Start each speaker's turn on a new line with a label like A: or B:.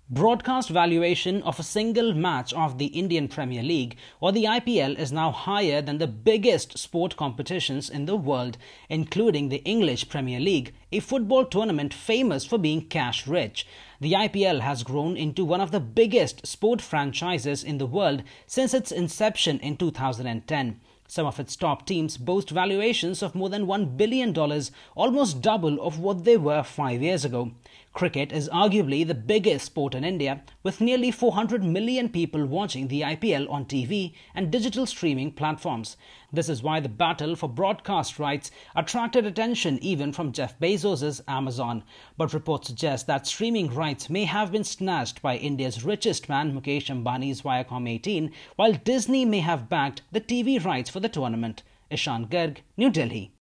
A: Broadcast valuation of a single match of the Indian Premier League or the IPL is now higher than the biggest sport competitions in the world, including the English Premier League, a football tournament famous for being cash-rich. The IPL has grown into one of the biggest sport franchises in the world since its inception in 2010. Some of its top teams boast valuations of more than $1 billion, almost double of what they were 5 years ago. Cricket is arguably the biggest sport in India, with nearly 400 million people watching the IPL on TV and digital streaming platforms. This is why the battle for broadcast rights attracted attention even from Jeff Bezos' Amazon. But reports suggest that streaming rights may have been snatched by India's richest man Mukesh Ambani's Viacom18, while Disney may have backed the TV rights for the tournament. Ishan Garg, New Delhi.